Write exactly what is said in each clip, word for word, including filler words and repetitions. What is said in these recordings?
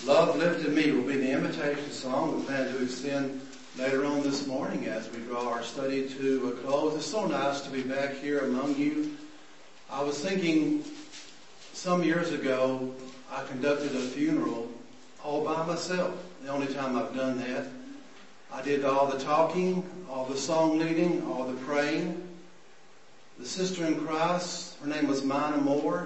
Love Lifted Me will be the invitation song we plan to extend later on this morning as we draw our study to a close. It's so nice to be back here among you. I was thinking some years ago I conducted a funeral all by myself. The only time I've done that. I did all the talking, all the song leading, all the praying. The sister in Christ, her name was Mina Moore,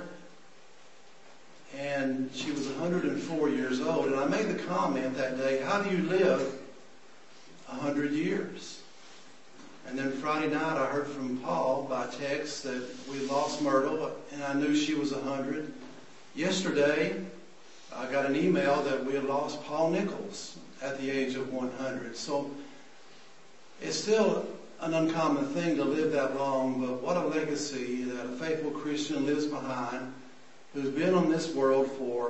and she was one hundred four years old. And I made the comment that day, how do you live one hundred years? And then Friday night I heard from Paul by text that we lost Myrtle, and I knew she was one hundred. Yesterday I got an email that we had lost Paul Nichols at the age of one hundred. So it's still an uncommon thing to live that long, but what a legacy that a faithful Christian lives behind who's been on this world for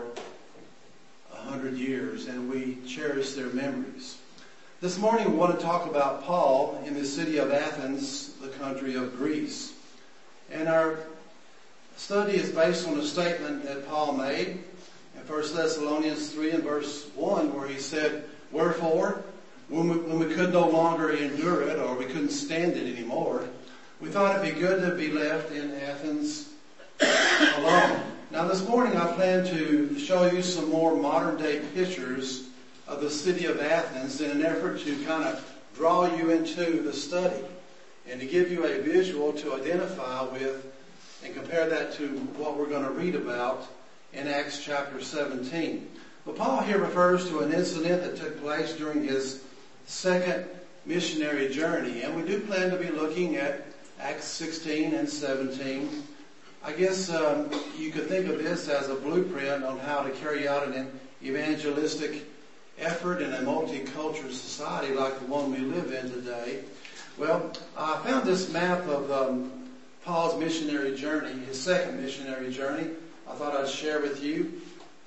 a hundred years, and we cherish their memories. This morning we want to talk about Paul in the city of Athens, the country of Greece. And our study is based on a statement that Paul made in First Thessalonians three and verse one, where he said, "Wherefore, when we, when we could no longer endure it, or we couldn't stand it anymore, we thought it'd be good to be left in Athens alone." Now this morning I plan to show you some more modern day pictures of the city of Athens in an effort to kind of draw you into the study and to give you a visual to identify with and compare that to what we're going to read about in Acts chapter seventeen. But Paul here refers to an incident that took place during his second missionary journey, and we do plan to be looking at Acts sixteen and seventeen. I guess um, you could think of this as a blueprint on how to carry out an evangelistic effort in a multicultural society like the one we live in today. Well, I found this map of um, Paul's missionary journey, his second missionary journey. I thought I'd share with you.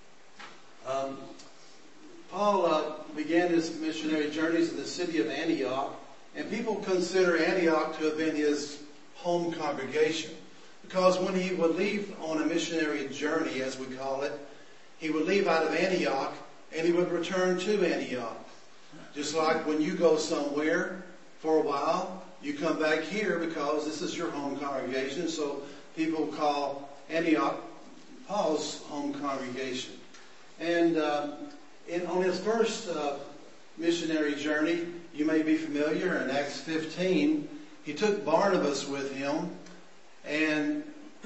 Um, Paul uh, began his missionary journeys in the city of Antioch, and people consider Antioch to have been his home congregation. Because when he would leave on a missionary journey, as we call it, he would leave out of Antioch and he would return to Antioch. Just like when you go somewhere for a while, you come back here because this is your home congregation. So people call Antioch Paul's home congregation. And uh, in, on his first uh, missionary journey, you may be familiar, in Acts fifteen, he took Barnabas with him. And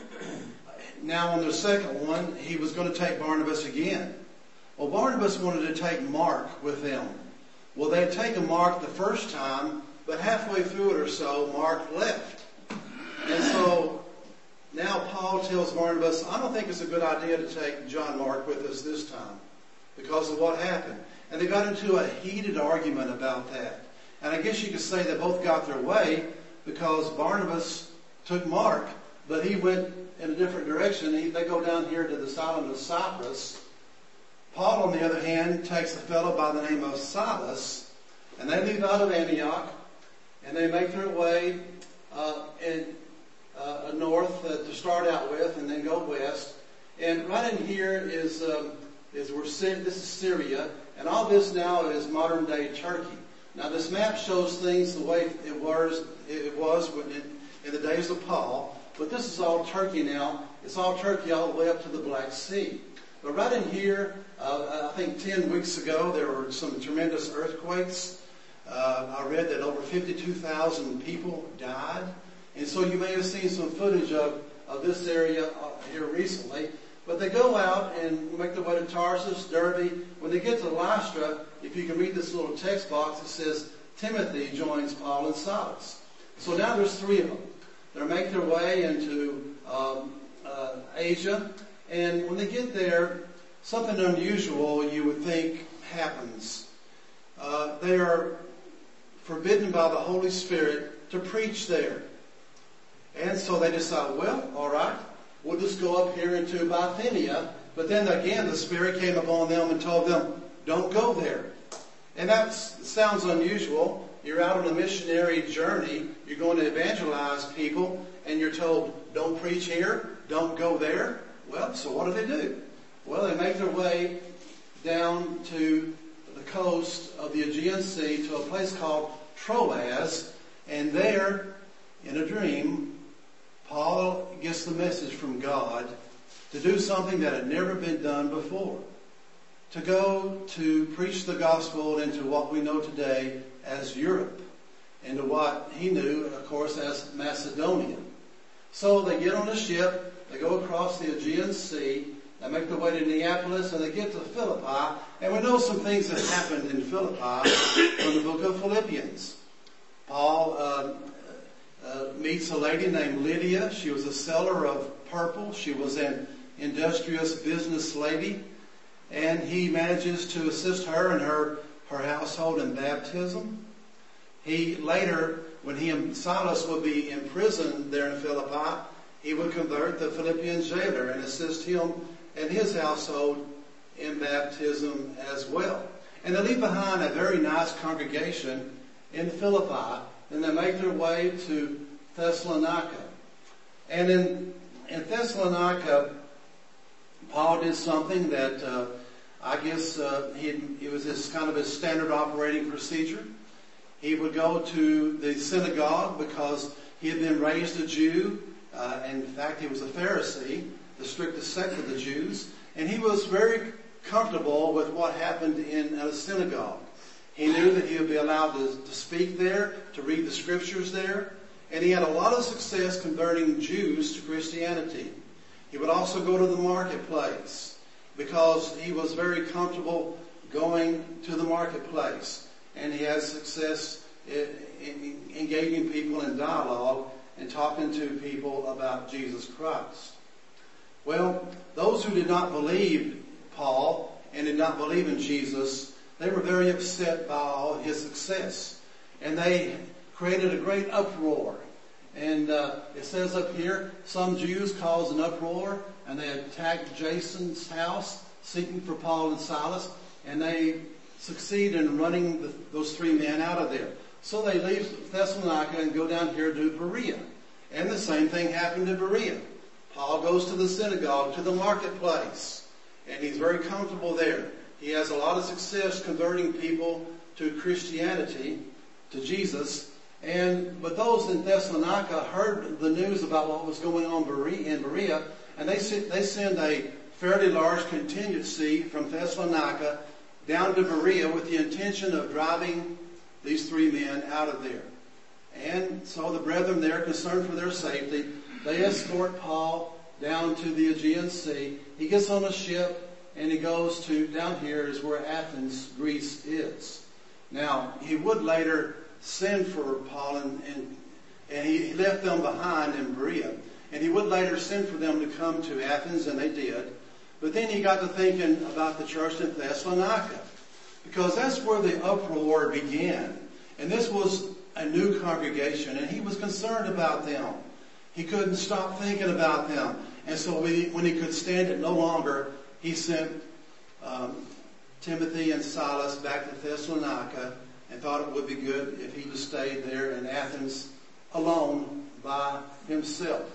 now on the second one, he was going to take Barnabas again. Well, Barnabas wanted to take Mark with them. Well, they had taken Mark the first time, but halfway through it or so, Mark left. And so now Paul tells Barnabas, I don't think it's a good idea to take John Mark with us this time because of what happened. And they got into a heated argument about that. And I guess you could say they both got their way because Barnabas took Mark, but he went in a different direction. He, they go down here to this island of Cyprus. Paul, on the other hand, takes a fellow by the name of Silas, and they leave out of Antioch, and they make their way uh, in uh, north uh, to start out with, and then go west. And right in here is um, is we're this is Syria, and all this now is modern day Turkey. Now this map shows things the way it was it was when it, in the days of Paul, but this is all Turkey now. It's all Turkey all the way up to the Black Sea. But right in here, uh, I think ten weeks ago, there were some tremendous earthquakes. Uh, I read that over fifty-two thousand people died. And so you may have seen some footage of, of this area uh, here recently. But they go out and make their way to Tarsus, Derbe. When they get to Lystra, if you can read this little text box, it says, Timothy joins Paul and Silas. So now there's three of them. They make their way into um, uh, Asia. And when they get there, something unusual you would think happens. Uh, they are forbidden by the Holy Spirit to preach there. And so they decide, well, all right, we'll just go up here into Bithynia. But then again, the Spirit came upon them and told them, don't go there. And that sounds unusual. You're out on a missionary journey. You're going to evangelize people. And you're told, don't preach here. Don't go there. Well, so what do they do? Well, they make their way down to the coast of the Aegean Sea to a place called Troas, and there, in a dream, Paul gets the message from God to do something that had never been done before. To go to preach the gospel into what we know today as Europe, into what he knew, of course, as Macedonia. So they get on a ship, they go across the Aegean Sea, they make their way to Neapolis, and they get to Philippi. And we know some things that happened in Philippi from the book of Philippians. Paul uh, uh, meets a lady named Lydia. She was a seller of purple. She was an industrious business lady. And he manages to assist her and her, her household in baptism. He later, when he and Silas would be imprisoned there in Philippi, he would convert the Philippian jailer and assist him and his household in baptism as well. And they leave behind a very nice congregation in Philippi, and they make their way to Thessalonica. And in, in Thessalonica, Paul did something that uh, I guess uh, he it was his kind of his standard operating procedure. He would go to the synagogue because he had been raised a Jew. Uh, in fact, he was a Pharisee, the strictest sect of the Jews, and he was very comfortable with what happened in a synagogue. He knew that he would be allowed to, to speak there, to read the scriptures there, and he had a lot of success converting Jews to Christianity. He would also go to the marketplace because he was very comfortable going to the marketplace, and he had success in, in engaging people in dialogue and talking to people about Jesus Christ. Well, those who did not believe Paul and did not believe in Jesus, they were very upset by all his success. And they created a great uproar. And uh, it says up here, some Jews caused an uproar, and they attacked Jason's house, seeking for Paul and Silas, and they succeed in running the, those three men out of there. So they leave Thessalonica and go down here to Berea. And the same thing happened to Berea. Paul goes to the synagogue, to the marketplace, and he's very comfortable there. He has a lot of success converting people to Christianity, to Jesus. And but those in Thessalonica heard the news about what was going on in Berea, and they they send a fairly large contingency from Thessalonica down to Berea with the intention of driving these three men out of there. And so the brethren there, concerned for their safety, they escort Paul down to the Aegean Sea. He gets on a ship and he goes to, down here is where Athens, Greece is. Now, he would later send for Paul and, and, and he left them behind in Berea. And he would later send for them to come to Athens, and they did. But then he got to thinking about the church in Thessalonica, because that's where the uproar began. And this was a new congregation, and he was concerned about them. He couldn't stop thinking about them. And so when he could stand it no longer, he sent um, Timothy and Silas back to Thessalonica and thought it would be good if he just stayed there in Athens alone by himself.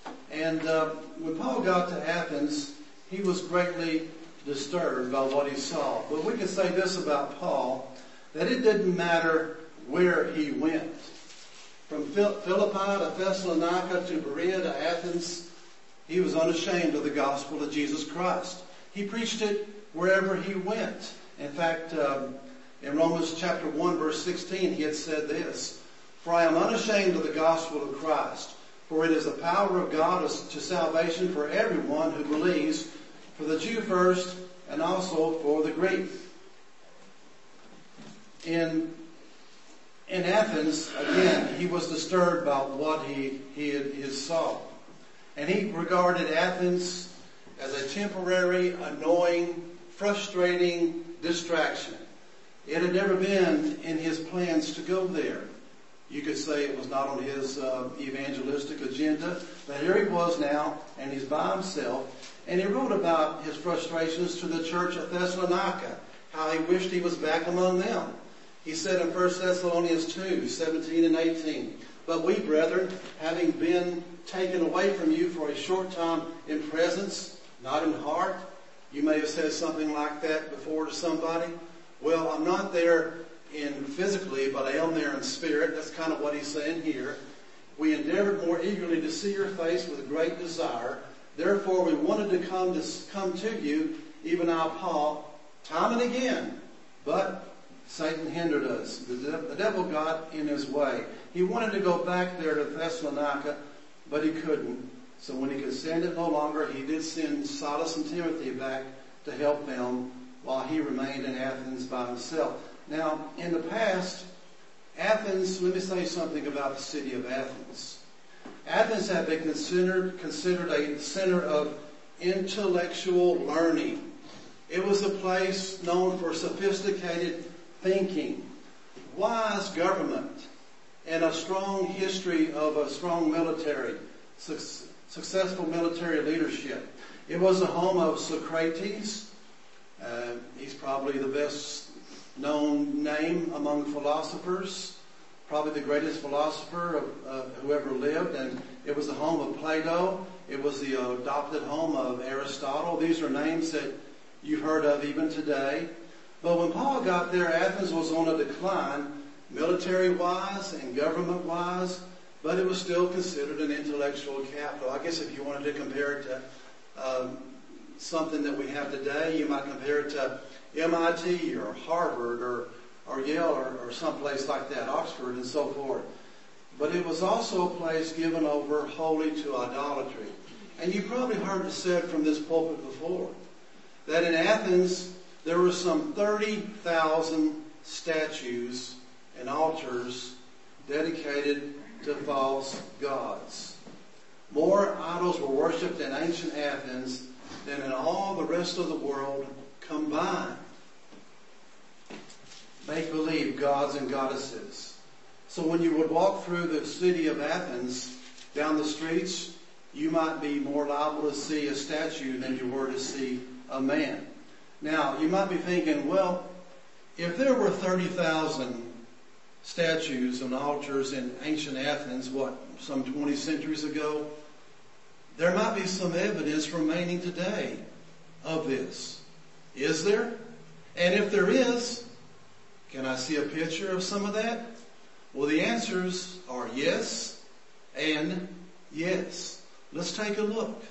And uh, when Paul got to Athens, he was greatly disturbed by what he saw. But we can say this about Paul, that it didn't matter where he went. From Philippi to Thessalonica to Berea to Athens, he was unashamed of the gospel of Jesus Christ. He preached it wherever he went. In fact, um, in Romans chapter one, verse sixteen, he had said this, "For I am unashamed of the gospel of Christ, for it is the power of God to salvation for everyone who believes, for the Jew first, and also for the Greek." In In Athens, again, he was disturbed by what he, he, had, he saw. And he regarded Athens as a temporary, annoying, frustrating distraction. It had never been in his plans to go there. You could say it was not on his uh, evangelistic agenda, but here he was now, and he's by himself. And he wrote about his frustrations to the church at Thessalonica, how he wished he was back among them. He said in First Thessalonians two, seventeen and eighteen, "But we, brethren, having been taken away from you for a short time in presence, not in heart, you may have said something like that before to somebody. Well, I'm not there in physically, but I am there in spirit. That's kind of what he's saying here. We endeavored more eagerly to see your face with great desire. Therefore, we wanted to come to come to you, even I, Paul, time and again. But Satan hindered us. The, the devil got in his way. He wanted to go back there to Thessalonica, but he couldn't. So when he could stand it no longer, he did send Silas and Timothy back to help them while he remained in Athens by himself. Now, in the past, Athens, let me say something about the city of Athens. Athens had been considered, considered a center of intellectual learning. It was a place known for sophisticated thinking, wise government, and a strong history of a strong military, su- successful military leadership. It was the home of Socrates. Uh, he's probably the best known name among philosophers, probably the greatest philosopher of uh, who ever lived. And it was the home of Plato. It was the uh, adopted home of Aristotle. These are names that you've heard of even today. But when Paul got there, Athens was on a decline, military-wise and government-wise, but it was still considered an intellectual capital. I guess if you wanted to compare it to um, something that we have today, you might compare it to M I T or Harvard or, or Yale or, or someplace like that, Oxford and so forth. But it was also a place given over wholly to idolatry. And you probably heard it said from this pulpit before that in Athens there were some thirty thousand statues and altars dedicated to false gods. More idols were worshipped in ancient Athens than in all the rest of the world combined. Make-believe gods and goddesses. So when you would walk through the city of Athens, down the streets, you might be more liable to see a statue than you were to see a man. Now, you might be thinking, well, if there were thirty thousand statues and altars in ancient Athens, what, some twenty centuries ago, there might be some evidence remaining today of this. Is there? And if there is, can I see a picture of some of that? Well, the answers are yes and yes. Let's take a look.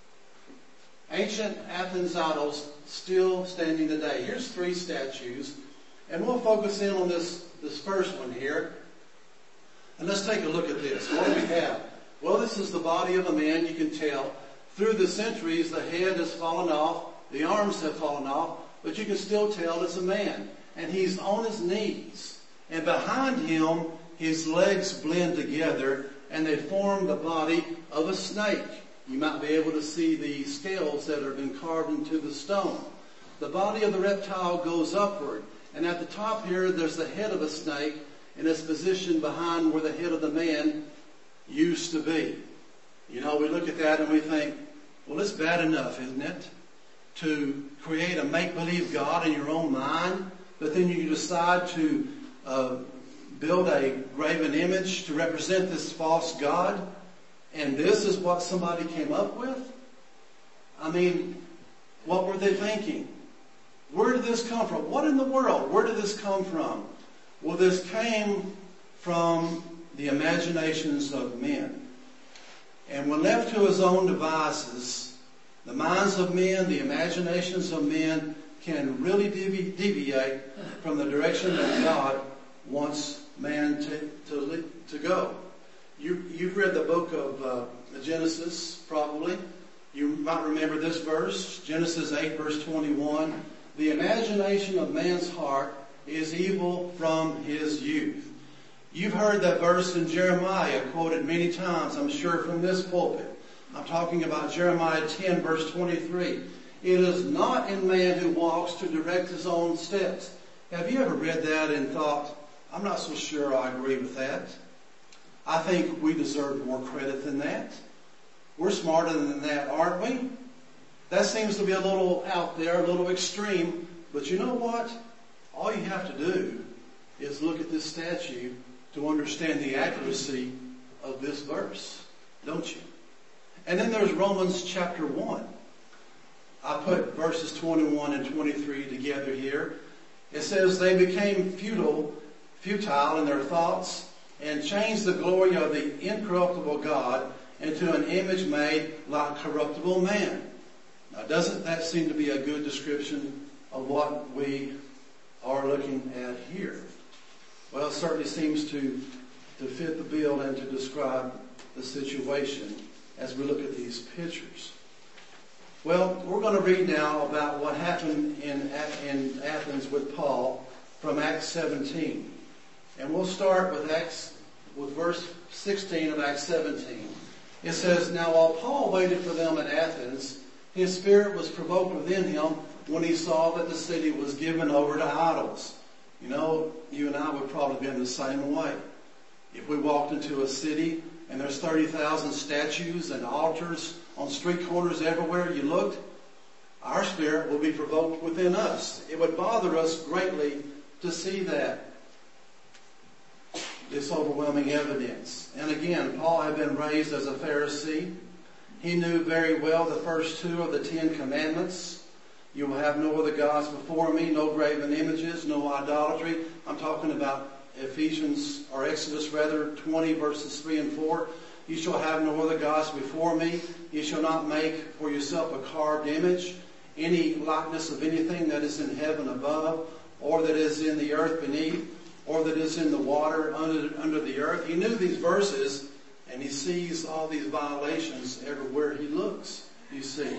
Ancient Athens idols still standing today. Here's three statues, and we'll focus in on this, this first one here. And let's take a look at this. What do we have? Well, this is the body of a man. You can tell through the centuries the head has fallen off, the arms have fallen off, but you can still tell it's a man. And he's on his knees. And behind him, his legs blend together and they form the body of a snake. You might be able to see the scales that have been carved into the stone. The body of the reptile goes upward. And at the top here, there's the head of a snake, and it's positioned behind where the head of the man used to be. You know, we look at that and we think, well, it's bad enough, isn't it? To create a make-believe God in your own mind, but then you decide to uh, build a graven image to represent this false God, and this is what somebody came up with? I mean, what were they thinking? Where did this come from? What in the world? Where did this come from? Well, this came from the imaginations of men. And when left to his own devices, the minds of men, the imaginations of men can really devi- deviate from the direction that God wants man to, to, to go. You, you've read the book of uh, Genesis, probably. You might remember this verse, Genesis eight, verse twenty-one. The imagination of man's heart is evil from his youth. You've heard that verse in Jeremiah quoted many times, I'm sure, from this pulpit. I'm talking about Jeremiah ten, verse twenty-three. It is not in man who walks to direct his own steps. Have you ever read that and thought, I'm not so sure I agree with that? I think we deserve more credit than that. We're smarter than that, aren't we? That seems to be a little out there, a little extreme. But you know what? All you have to do is look at this statue to understand the accuracy of this verse, don't you? And then there's Romans chapter one. I put verses twenty-one and twenty-three together here. It says, they became futile, futile in their thoughts and changed the glory of the incorruptible God into an image made like corruptible man. Now, doesn't that seem to be a good description of what we are looking at here? Well, it certainly seems to, to fit the bill and to describe the situation as we look at these pictures. Well, we're going to read now about what happened in, in Athens with Paul from Acts seventeen. And we'll start with Acts, with verse sixteen of Acts seventeen. It says, now while Paul waited for them at Athens, his spirit was provoked within him when he saw that the city was given over to idols. You know, you and I would probably be in the same way. If we walked into a city and there's thirty thousand statues and altars on street corners everywhere you looked, our spirit will be provoked within us. It would bother us greatly to see that. This overwhelming evidence. And again, Paul had been raised as a Pharisee. He knew very well the first two of the Ten Commandments. You will have no other gods before me, no graven images, no idolatry. I'm talking about Ephesians, or Exodus rather, twenty verses three and four. You shall have no other gods before me. You shall not make for yourself a carved image, any likeness of anything that is in heaven above, or that is in the earth beneath, or that is in the water under, under the earth. He knew these verses, and he sees all these violations everywhere he looks, you see.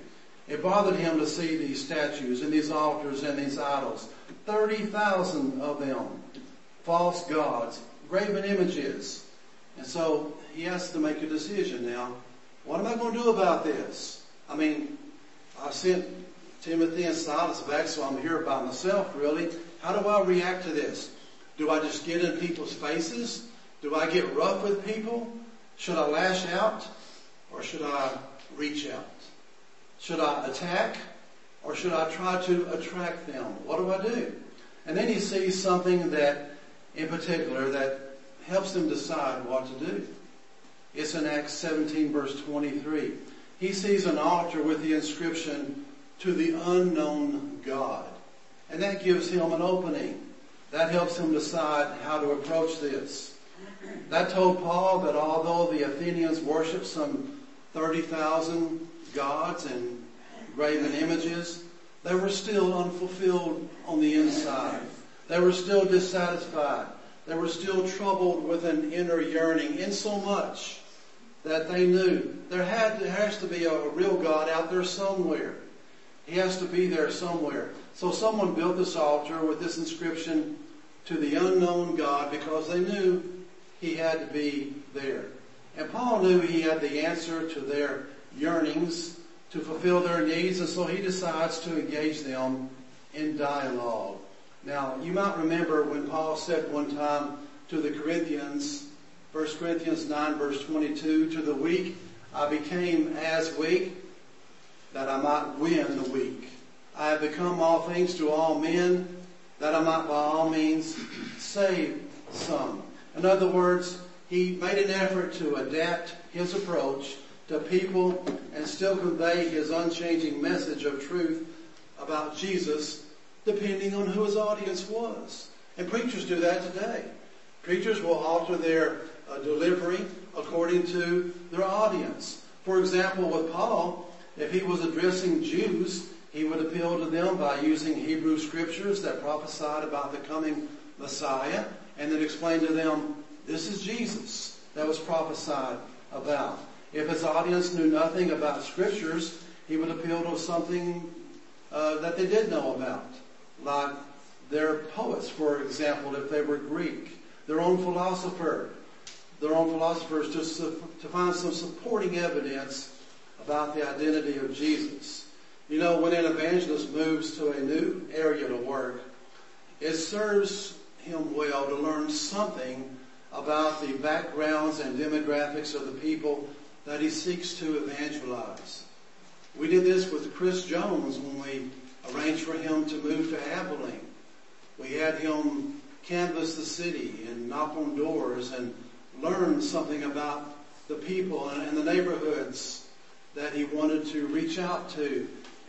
It bothered him to see these statues and these altars and these idols. thirty thousand of them. False gods, graven images. And so he has to make a decision now. What am I going to do about this? I mean, I sent Timothy and Silas back, so I'm here by myself, really. How do I react to this? Do I just get in people's faces? Do I get rough with people? Should I lash out? Or should I reach out? Should I attack? Or should I try to attract them? What do I do? And then he sees something that, in particular, that helps him decide what to do. It's in Acts seventeen verse twenty-three. He sees an altar with the inscription, to the unknown God. And that gives him an opening. That helps him decide how to approach this. That told Paul that although the Athenians worshiped some thirty thousand gods and graven images, they were still unfulfilled on the inside. They were still dissatisfied. They were still troubled with an inner yearning, in so much that they knew there had there has to be a, a real God out there somewhere. He has to be there somewhere. So someone built this altar with this inscription, to the unknown God, because they knew he had to be there. And Paul knew he had the answer to their yearnings, to fulfill their needs, and so he decides to engage them in dialogue. Now, you might remember when Paul said one time to the Corinthians, First Corinthians nine verse twenty-two, to the weak I became as weak, that I might win the weak. I have become all things to all men, that I might by all means save some. In other words, he made an effort to adapt his approach to people and still convey his unchanging message of truth about Jesus, depending on who his audience was. And preachers do that today. Preachers will alter their uh, delivery according to their audience. For example, with Paul, if he was addressing Jews, he would appeal to them by using Hebrew scriptures that prophesied about the coming Messiah, and then explain to them, this is Jesus that was prophesied about. If his audience knew nothing about scriptures, he would appeal to something uh, that they did know about, like their poets, for example, if they were Greek, their own philosopher, their own philosophers, to, su- to find some supporting evidence about the identity of Jesus. You know, when an evangelist moves to a new area to work, it serves him well to learn something about the backgrounds and demographics of the people that he seeks to evangelize. We did this with Chris Jones when we arranged for him to move to Abilene. We had him canvass the city and knock on doors and learn something about the people and the neighborhoods that he wanted to reach out to.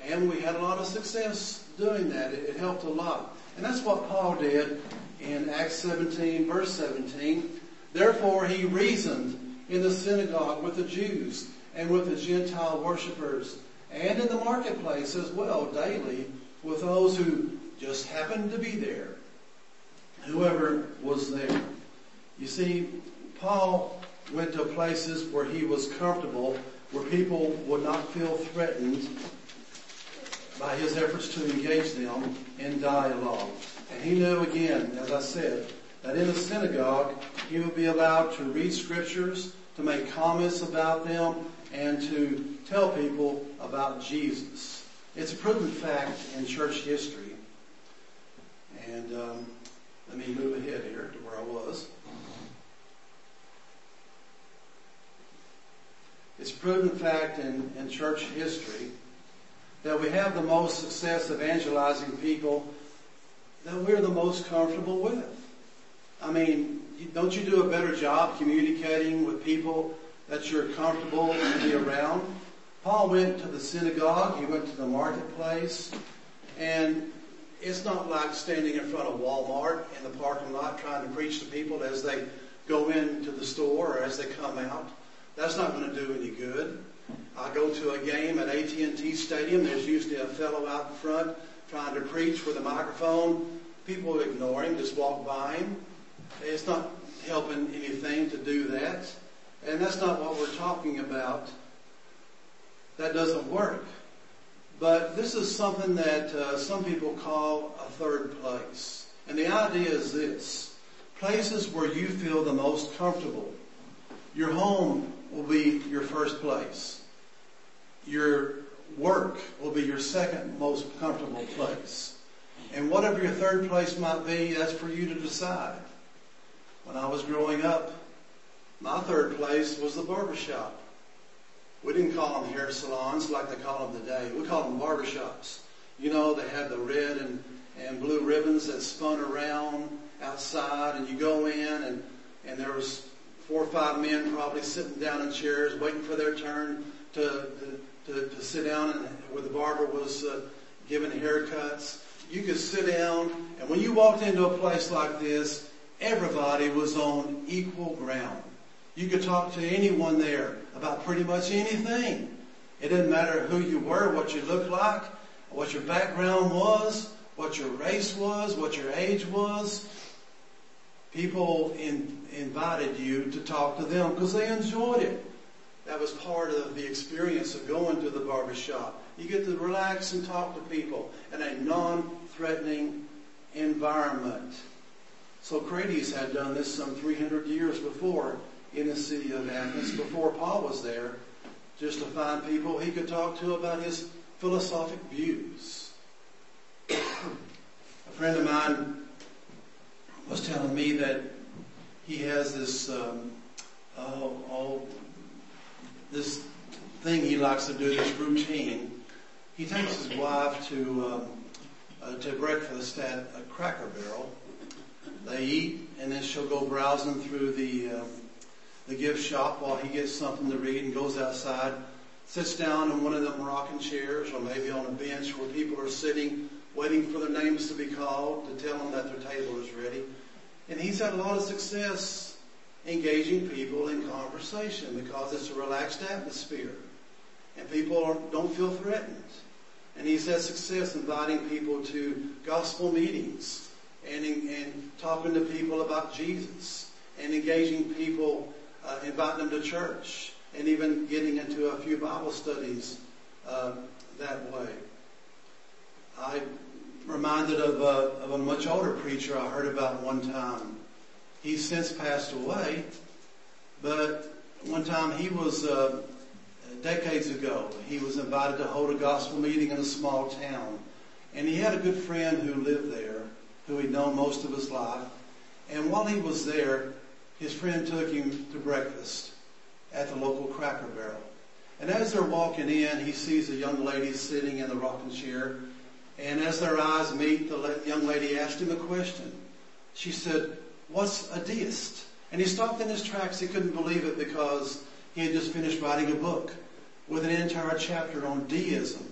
And we had a lot of success doing that. It, it helped a lot. And that's what Paul did in Acts seventeen, verse seventeen. Therefore he reasoned in the synagogue with the Jews and with the Gentile worshippers, and in the marketplace as well daily with those who just happened to be there, whoever was there. You see, Paul went to places where he was comfortable, where people would not feel threatened by his efforts to engage them in dialogue. And he knew, again, as I said, that in the synagogue he would be allowed to read scriptures, to make comments about them, and to tell people about Jesus. It's a proven fact in church history. And um, let me move ahead here to where I was. It's a proven fact in, in church history that we have the most success evangelizing people that we're the most comfortable with. I mean, don't you do a better job communicating with people that you're comfortable to be around? Paul went to the synagogue, he went to the marketplace, and it's not like standing in front of Walmart in the parking lot trying to preach to people as they go into the store or as they come out. That's not going to do any good. I go to a game at A T and T Stadium. There's usually a fellow out in front trying to preach with a microphone. People ignore him, just walk by him. It's not helping anything to do that. And that's not what we're talking about. That doesn't work. But this is something that uh, some people call a third place. And the idea is this: places where you feel the most comfortable. Your home will be your first place. Your work will be your second most comfortable place. And whatever your third place might be, that's for you to decide. When I was growing up, my third place was the barbershop. We didn't call them hair salons like they call them today. We called them barbershops. You know, they had the red and, and blue ribbons that spun around outside, and you go in, and, and there was four or five men probably sitting down in chairs waiting for their turn to to, to, to sit down, and where the barber was uh, giving haircuts. You could sit down, and when you walked into a place like this, everybody was on equal ground. You could talk to anyone there about pretty much anything. It didn't matter who you were, what you looked like, what your background was, what your race was, what your age was. People in, invited you to talk to them because they enjoyed it. That was part of the experience of going to the barbershop. You get to relax and talk to people in a non-threatening environment. Socrates had done this some three hundred years before in the city of Athens, before Paul was there, just to find people he could talk to about his philosophic views. A friend of mine was telling me that he has this um, oh, oh, this thing he likes to do, this routine. He takes his wife to um, uh, to breakfast at a Cracker Barrel. They eat, and then she'll go browsing through the um, the gift shop while he gets something to read and goes outside, sits down in one of them rocking chairs or maybe on a bench where people are sitting waiting for their names to be called to tell them that their table is ready. And he's had a lot of success engaging people in conversation because it's a relaxed atmosphere and people are, don't feel threatened. And he's had success inviting people to gospel meetings and, and talking to people about Jesus and engaging people, uh, inviting them to church and even getting into a few Bible studies uh, that way. I'm reminded of a, of a much older preacher I heard about one time. He's since passed away, but one time he was, uh, decades ago, he was invited to hold a gospel meeting in a small town. And he had a good friend who lived there, who he'd known most of his life. And while he was there, his friend took him to breakfast at the local Cracker Barrel. And as they're walking in, he sees a young lady sitting in the rocking chair. And as their eyes meet, the young lady asked him a question. She said, "What's a deist?" And he stopped in his tracks. He couldn't believe it because he had just finished writing a book with an entire chapter on deism,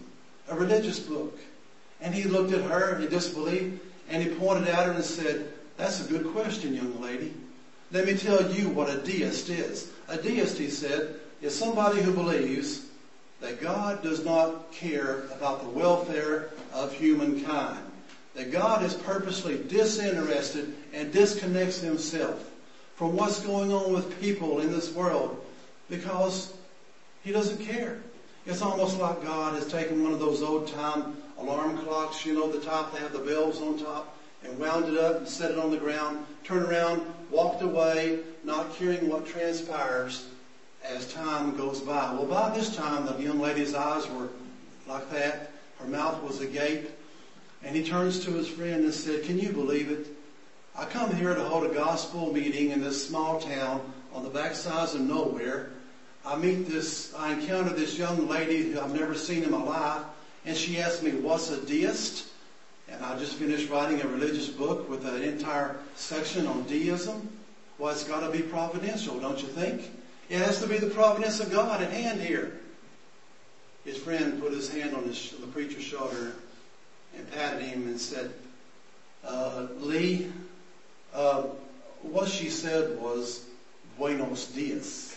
a religious book. And he looked at her in disbelief, and he pointed at her and said, "That's a good question, young lady. Let me tell you what a deist is. A deist," he said, "is somebody who believes that God does not care about the welfare of humankind. That God is purposely disinterested and disconnects himself from what's going on with people in this world because he doesn't care. It's almost like God has taken one of those old-time alarm clocks, you know, the top, they have the bells on top, and wound it up and set it on the ground, turned around, walked away, not caring what transpires as time goes by." Well, by this time, the young lady's eyes were like that. Her mouth was agape. And he turns to his friend and said, "Can you believe it? I come here to hold a gospel meeting in this small town on the backsides of nowhere. I meet this, I encounter this young lady who I've never seen in my life, and she asked me, 'What's a deist?' And I just finished writing a religious book with an entire section on deism. Well, it's got to be providential, don't you think? It has to be the providence of God at hand here." His friend put his hand on his, the preacher's shoulder and patted him and said, uh, "Lee, uh, what she said was Buenos Dias."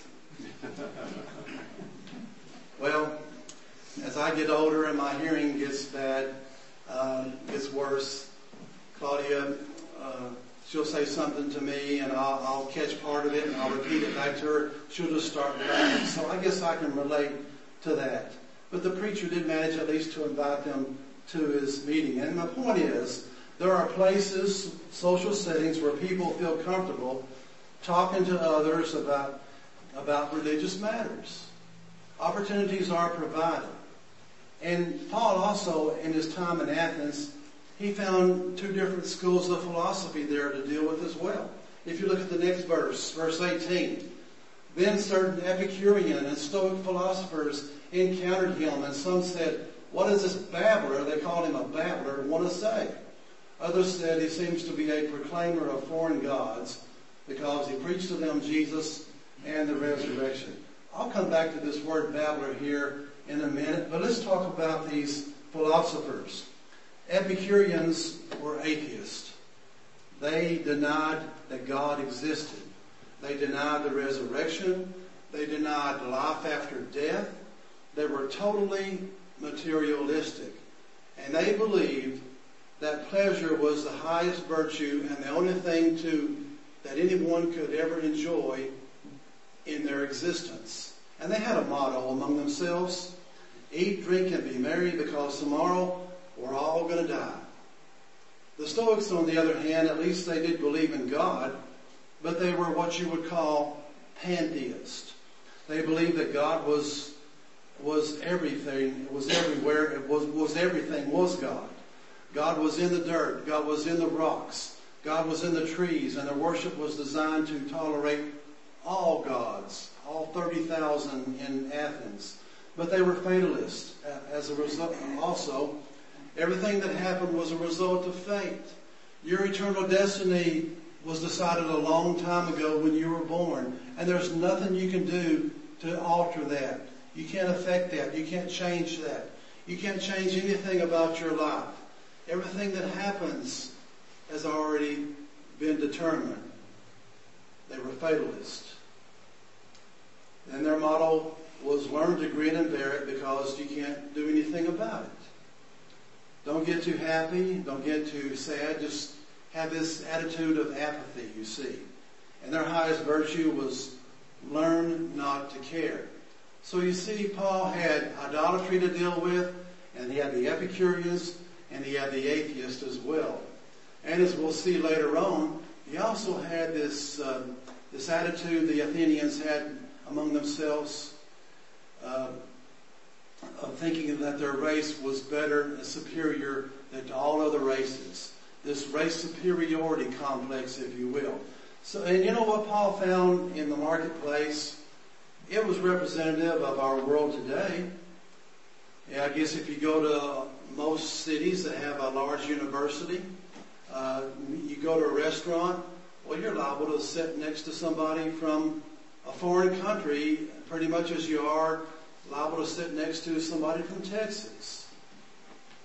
Well, as I get older and my hearing gets bad, uh, gets worse, Claudia, uh, she'll say something to me and I'll, I'll catch part of it and I'll repeat it back to her. She'll just start laughing. So I guess I can relate to that. But the preacher did manage at least to invite them to his meeting. And my point is, there are places, social settings, where people feel comfortable talking to others about, about religious matters. Opportunities are provided. And Paul also, in his time in Athens, he found two different schools of philosophy there to deal with as well. If you look at the next verse, verse eighteen, "Then certain Epicurean and Stoic philosophers encountered him, and some said, 'What does this babbler,'" they called him a babbler, "'want to say?' Others said, 'He seems to be a proclaimer of foreign gods because he preached to them Jesus and the resurrection.'" I'll come back to this word babbler here in a minute, but let's talk about these philosophers. Epicureans were atheists. They denied that God existed. They denied the resurrection. They denied life after death. They were totally materialistic. And they believed that pleasure was the highest virtue and the only thing to that anyone could ever enjoy in their existence. And they had a motto among themselves: "Eat, drink, and be merry, because tomorrow we're all going to die." The Stoics, on the other hand, at least they did believe in God, but they were what you would call pantheists. They believed that God was was everything, was everywhere, it was, was everything was God. God was in the dirt, God was in the rocks, God was in the trees, and their worship was designed to tolerate all gods, all thirty thousand in Athens. But they were fatalists. As a result, also, everything that happened was a result of fate. Your eternal destiny was decided a long time ago when you were born, and there's nothing you can do to alter that. You can't affect that. You can't change that. You can't change anything about your life. Everything that happens has already been determined. They were fatalists. And their motto was learn to grin and bear it because you can't do anything about it. Don't get too happy. Don't get too sad. Just have this attitude of apathy, you see. And their highest virtue was learn not to care. So you see, Paul had idolatry to deal with, and he had the Epicureans, and he had the atheists as well. And as we'll see later on, he also had this uh, this attitude the Athenians had among themselves uh, of thinking that their race was better and superior than to all other races. This race superiority complex, if you will. So, and you know what Paul found in the marketplace? It was representative of our world today. Yeah, I guess if you go to most cities that have a large university, uh, you go to a restaurant, well, you're liable to sit next to somebody from a foreign country pretty much as you are liable to sit next to somebody from Texas.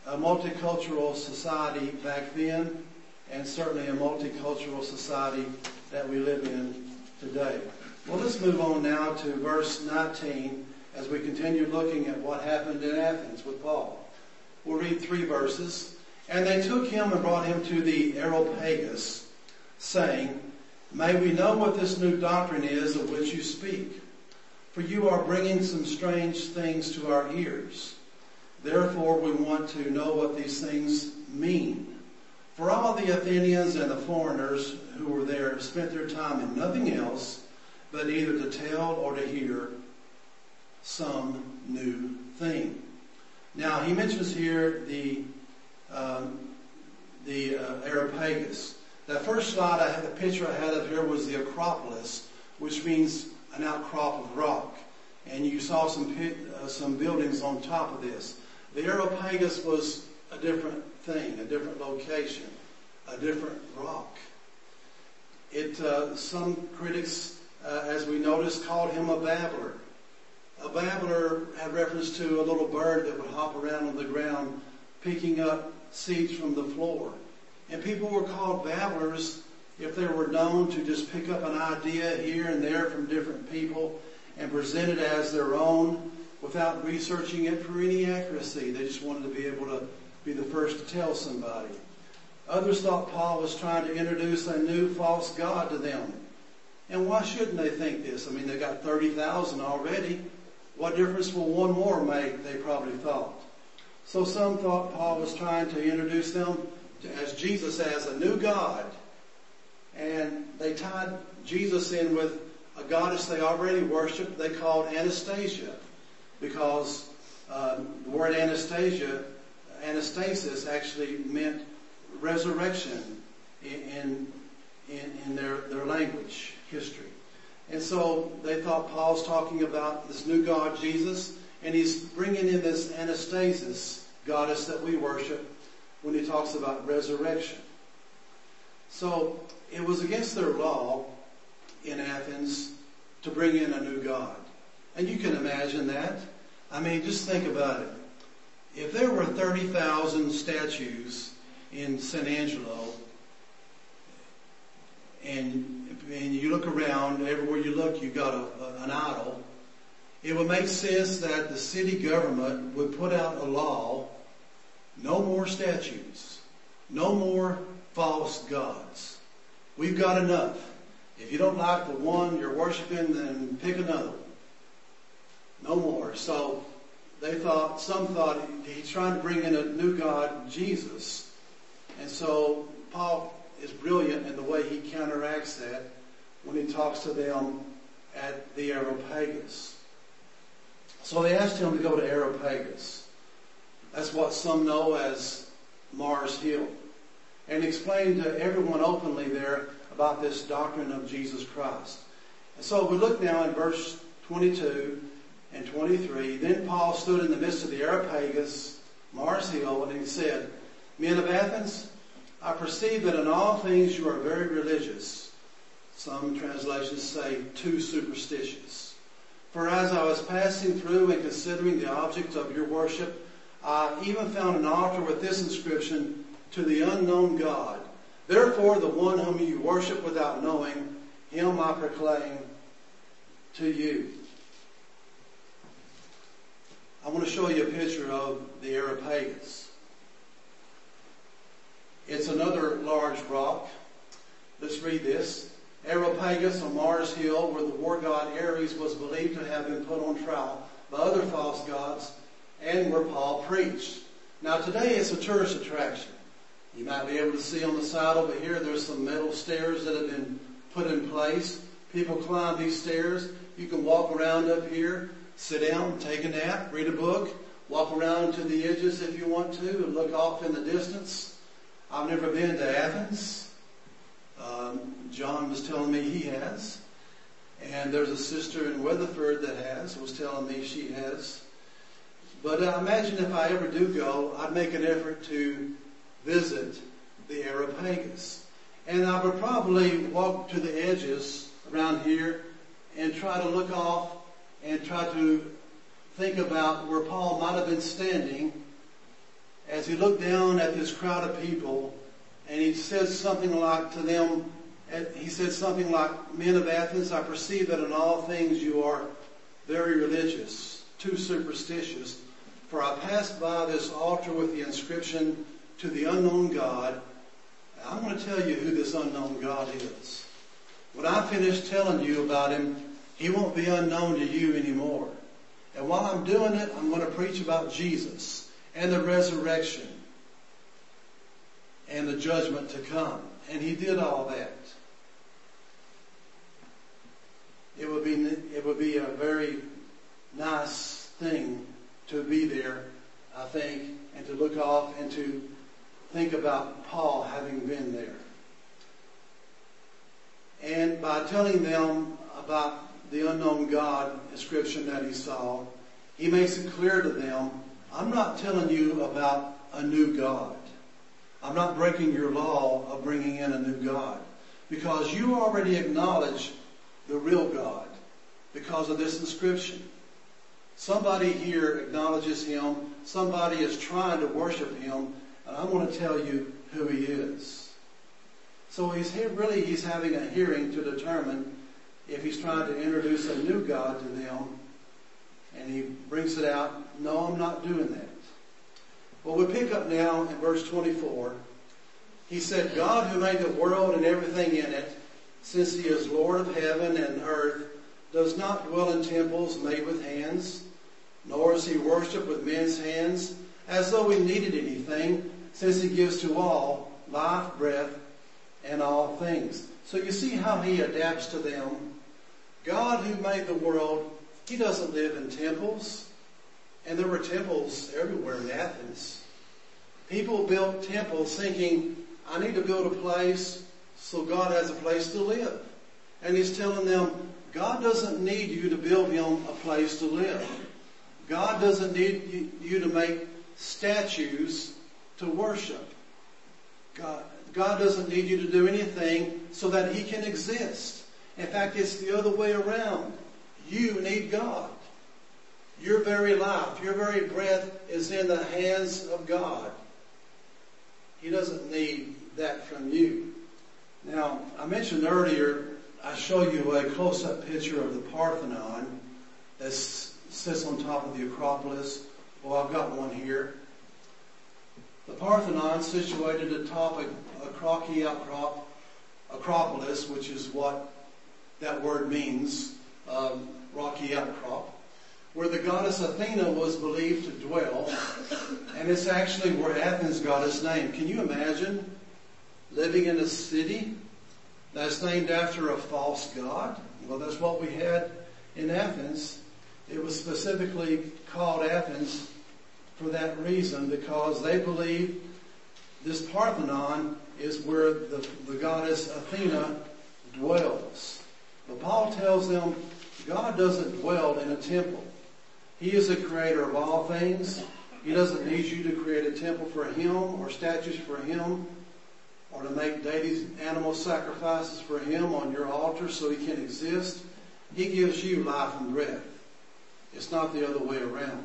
a multicultural society back then, and certainly a multicultural society that we live in today. Well, let's move on now to verse nineteen as we continue looking at what happened in Athens with Paul. We'll read three verses. And they took him and brought him to the Areopagus, saying, May we know what this new doctrine is of which you speak, for you are bringing some strange things to our ears. Therefore we want to know what these things mean. For all the Athenians and the foreigners who were there spent their time in nothing else but either to tell or to hear some new thing. Now he mentions here the um, the uh, Areopagus. That first slide I had, the picture I had of here was the Acropolis, which means an outcrop of rock. And you saw some pit, uh, some buildings on top of this. The Areopagus was a different thing, a different location, a different rock. It uh, some critics, uh, as we noticed, called him a babbler. A babbler had reference to a little bird that would hop around on the ground, picking up seeds from the floor. And people were called babblers if they were known to just pick up an idea here and there from different people and present it as their own without researching it for any accuracy. They just wanted to be able to be the first to tell somebody. Others thought Paul was trying to introduce a new false god to them. And why shouldn't they think this? I mean, they got thirty thousand already. What difference will one more make, they probably thought. So some thought Paul was trying to introduce them to, as Jesus as a new god. And they tied Jesus in with a goddess they already worshipped, they called Anastasia. Because uh, the word Anastasia, Anastasis actually meant resurrection in, in, in their, their language, history. And so they thought Paul's talking about this new God, Jesus, and he's bringing in this Anastasis, goddess that we worship, when he talks about resurrection. So it was against their law in Athens to bring in a new god. And you can imagine that. I mean, just think about it. If there were thirty thousand statues in San Angelo, and, and you look around, everywhere you look, you've got a, a, an idol, it would make sense that the city government would put out a law, no more statues, no more false gods. We've got enough. If you don't like the one you're worshiping, then pick another one. No more. So they thought, some thought he's trying to bring in a new God, Jesus. And so Paul is brilliant in the way he counteracts that when he talks to them at the Areopagus. So they asked him to go to Areopagus. That's what some know as Mars Hill. And explain to everyone openly there about this doctrine of Jesus Christ. And so we look now in verse twenty-two and twenty-three. Then Paul stood in the midst of the Areopagus, Mars Hill, and he said, Men of Athens, I perceive that in all things you are very religious. Some translations say too superstitious. For as I was passing through and considering the object of your worship, I even found an altar with this inscription, To the unknown God. Therefore the one whom you worship without knowing, him I proclaim to you. I want to show you a picture of the Areopagus. It's another large rock. Let's read this. Areopagus on Mars Hill, where the war god Ares was believed to have been put on trial by other false gods, and where Paul preached. Now today it's a tourist attraction. You might be able to see on the side over here, there's some metal stairs that have been put in place. People climb these stairs. You can walk around up here, sit down, take a nap, read a book, walk around to the edges if you want to, and look off in the distance. I've never been to Athens. Um, John was telling me he has. And there's a sister in Weatherford that has, was telling me she has. But uh, imagine if I ever do go, I'd make an effort to visit the Areopagus. And I would probably walk to the edges around here and try to look off and try to think about where Paul might have been standing as he looked down at this crowd of people, and he said something like to them, he said something like, "Men of Athens, I perceive that in all things you are very religious, too superstitious. For I passed by this altar with the inscription, 'To the unknown God.' I'm going to tell you who this unknown God is. When I finish telling you about him, he won't be unknown to you anymore. And while I'm doing it, I'm going to preach about Jesus and the resurrection and the judgment to come." And he did all that. It would be, it would be a very nice thing to be there, I think, and to look off and to think about Paul having been there. And by telling them about the unknown God inscription that he saw, he makes it clear to them, I'm not telling you about a new God. I'm not breaking your law of bringing in a new God, because you already acknowledge the real God because of this inscription. Somebody here acknowledges him. Somebody is trying to worship him, and I want to tell you who he is. So he's here, really he's having a hearing to determine if he's trying to introduce a new God to them, and he brings it out, no, I'm not doing that. Well, we pick up now in verse twenty-four. He said, "God who made the world and everything in it, since he is Lord of heaven and earth, does not dwell in temples made with hands, nor is he worshipped with men's hands, as though he needed anything, since he gives to all life, breath, and all things." So you see how he adapts to them. God who made the world, he doesn't live in temples. And there were temples everywhere in Athens. People built temples thinking, I need to build a place so God has a place to live. And he's telling them, God doesn't need you to build him a place to live. God doesn't need you to make statues to worship. God, God doesn't need you to do anything so that he can exist. In fact, it's the other way around. You need God. Your very life, your very breath is in the hands of God. He doesn't need that from you. Now, I mentioned earlier, I show you a close-up picture of the Parthenon that sits on top of the Acropolis. Well, I've got one here. The Parthenon, situated atop a, a Crocky Acrop, Acropolis, which is what that word means, um, rocky outcrop, where the goddess Athena was believed to dwell, and it's actually where Athens got its name. Can you imagine living in a city that's named after a false god? Well, that's what we had in Athens. It was specifically called Athens for that reason, because they believed this Parthenon is where the, the goddess Athena dwells. But Paul tells them God doesn't dwell in a temple. He is the creator of all things. He doesn't need you to create a temple for him or statues for him or to make daily animal sacrifices for him on your altar so he can exist. He gives you life and breath. It's not the other way around.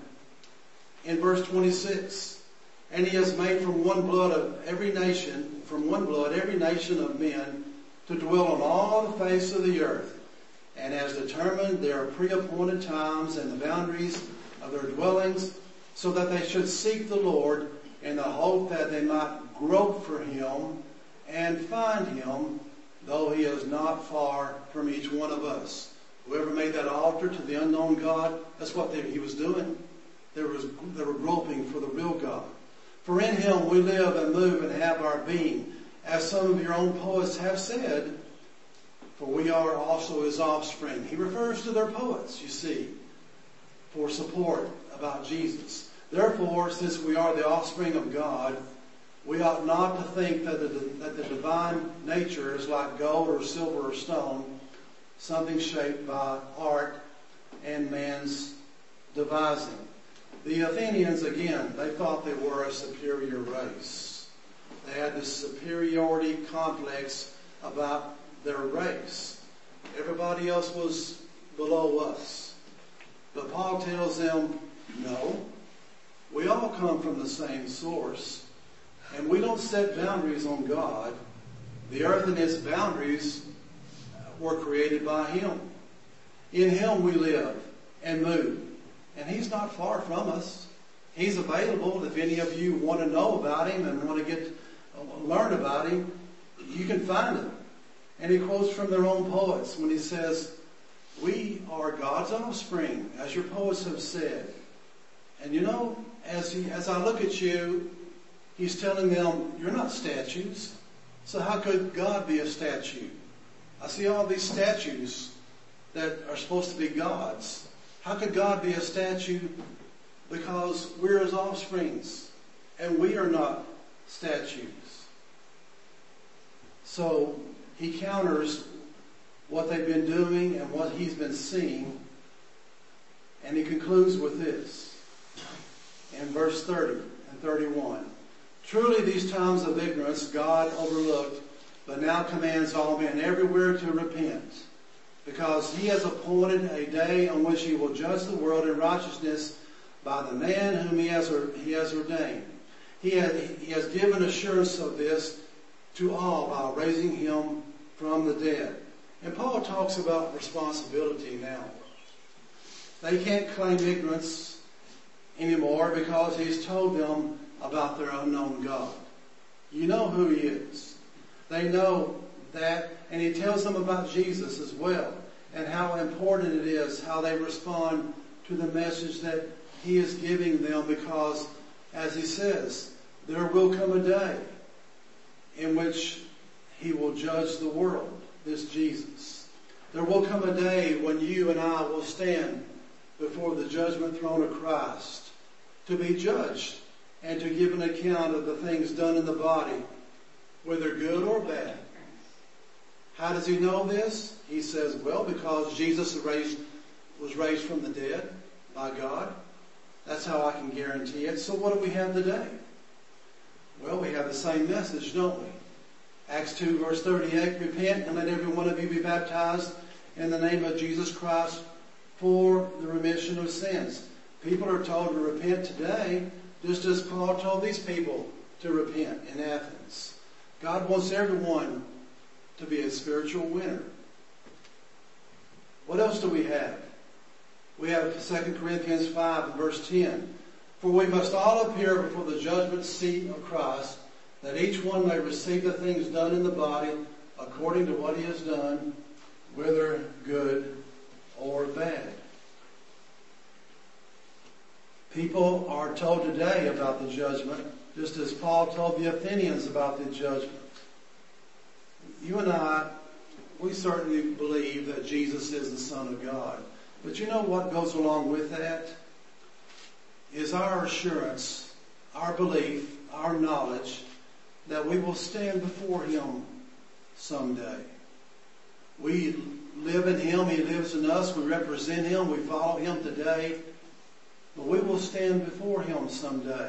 In verse twenty-six, and he has made from one blood of every nation, from one blood every nation of men to dwell on all the face of the earth, and has determined their pre-appointed times and the boundaries of their dwellings, so that they should seek the Lord in the hope that they might grope for him and find him, though he is not far from each one of us. Whoever made that altar to the unknown God, that's what they, he was doing. They, was, they were groping for the real God. For in him we live and move and have our being, as some of your own poets have said, for we are also his offspring. He refers to their poets, you see, for support about Jesus. Therefore, since we are the offspring of God, we ought not to think that the, that the divine nature is like gold or silver or stone, something shaped by art and man's devising. The Athenians, again, they thought they were a superior race. They had this superiority complex about their race. Everybody else was below us. But Paul tells them, no, We all come from the same source, and we don't set boundaries on God. The earth and its boundaries were created by Him. In Him we live and move, and He's not far from us. He's available. If any of you want to know about Him and want to get learn about Him, you can find Him. And He quotes from their own poets when He says, "We are God's offspring," as your poets have said. And you know, as he, as I look at you, He's telling them, you're not statues. So how could God be a statue? I see all these statues that are supposed to be gods. How could God be a statue? Because we're His offsprings, and we are not statues. So He counters what they've been doing and what He's been seeing, and He concludes with this in verse thirty and thirty-one. "Truly these times of ignorance God overlooked, but now commands all men everywhere to repent, because He has appointed a day on which He will judge the world in righteousness by the man whom He has, he has ordained. He has, he has given assurance of this to all by raising Him from the dead." And Paul talks about responsibility now. They can't claim ignorance anymore because He's told them about their unknown God. You know who He is. They know that, and He tells them about Jesus as well, and how important it is how they respond to the message that He is giving them, because, as He says, there will come a day in which He will judge the world, this Jesus. There will come a day when you and I will stand before the judgment throne of Christ to be judged and to give an account of the things done in the body, whether good or bad. How does He know this? He says, well, because Jesus raised, was raised from the dead by God. That's how I can guarantee it. So what do we have today? Well, we have the same message, don't we? Acts two verse thirty-eight, "Repent and let every one of you be baptized in the name of Jesus Christ for the remission of sins." People are told to repent today, just as Paul told these people to repent in Athens. God wants everyone to be a spiritual winner. What else do we have? We have Second Corinthians five and verse ten. "For we must all appear before the judgment seat of Christ, that each one may receive the things done in the body according to what he has done, whether good or bad." People are told today about the judgment, just as Paul told the Athenians about the judgment. You and I, we certainly believe that Jesus is the Son of God. But you know what goes along with that? Is our assurance, our belief, our knowledge that we will stand before Him someday. We live in Him, He lives in us, we represent Him, we follow Him today, but we will stand before Him someday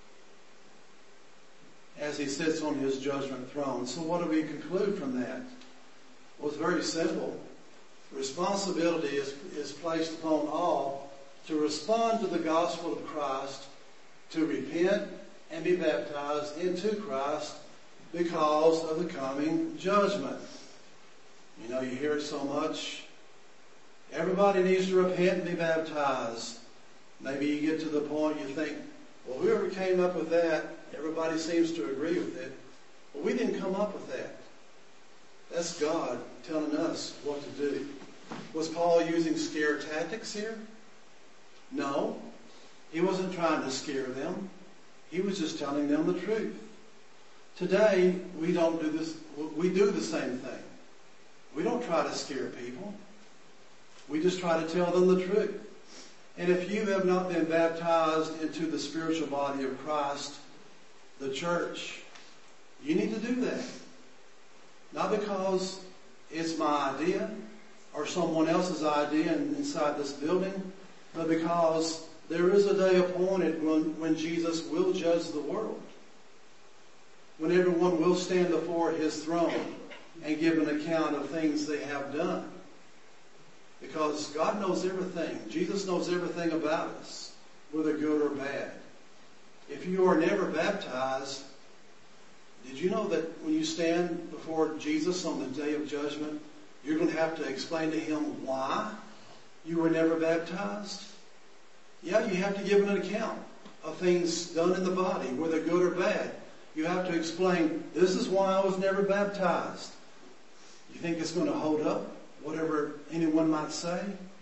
as He sits on His judgment throne. So what do we conclude from that? Well, it's very simple. Responsibility is, is placed upon all to respond to the gospel of Christ, to repent and be baptized into Christ because of the coming judgment. You know, you hear it so much. Everybody needs to repent and be baptized. Maybe you get to the point you think, well, whoever came up with that, everybody seems to agree with it. But we didn't come up with that. That's God telling us what to do. Was Paul using scare tactics here? No. He wasn't trying to scare them. He was just telling them the truth. Today, we don't do this. We do the same thing. We don't try to scare people. We just try to tell them the truth. And if you have not been baptized into the spiritual body of Christ, the church, you need to do that. Not because it's my idea or someone else's idea inside this building, but because there is a day appointed when, when Jesus will judge the world. When everyone will stand before His throne and give an account of things they have done. Because God knows everything. Jesus knows everything about us, whether good or bad. If you are never baptized, did you know that when you stand before Jesus on the day of judgment, you're going to have to explain to him why you were never baptized? Yeah, you have to give an account of things done in the body, whether good or bad. You have to explain, this is why I was never baptized. You think it's going to hold up whatever anyone might say?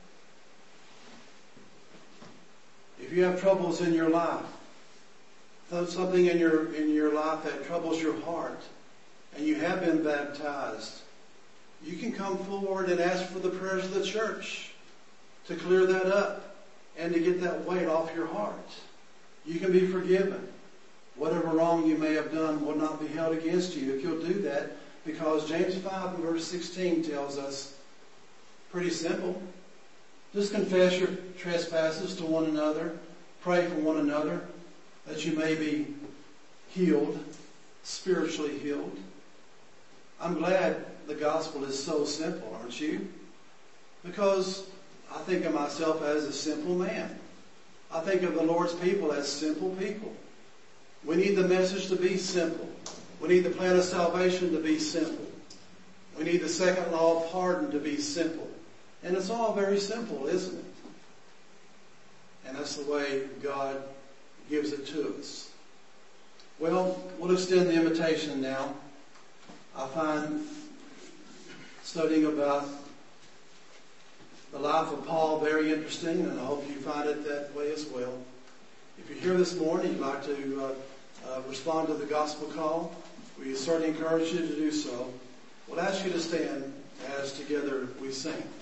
If you have troubles in your life, something in your in your life that troubles your heart, and you have been baptized, you can come forward and ask for the prayers of the church to clear that up and to get that weight off your heart. You can be forgiven. Whatever wrong you may have done will not be held against you if you'll do that, because James five and verse sixteen tells us, pretty simple, just confess your trespasses to one another, pray for one another, that you may be healed, spiritually healed. I'm glad the gospel is so simple, aren't you? Because I think of myself as a simple man. I think of the Lord's people as simple people. We need the message to be simple. We need the plan of salvation to be simple. We need the second law of pardon to be simple. And it's all very simple, isn't it? And that's the way God gives it to us. Well, we'll extend the invitation now. I find studying about the life of Paul very interesting, and I hope you find it that way as well. If you're here this morning, you'd like to uh, uh, respond to the gospel call, we certainly encourage you to do so. We'll ask you to stand as together we sing.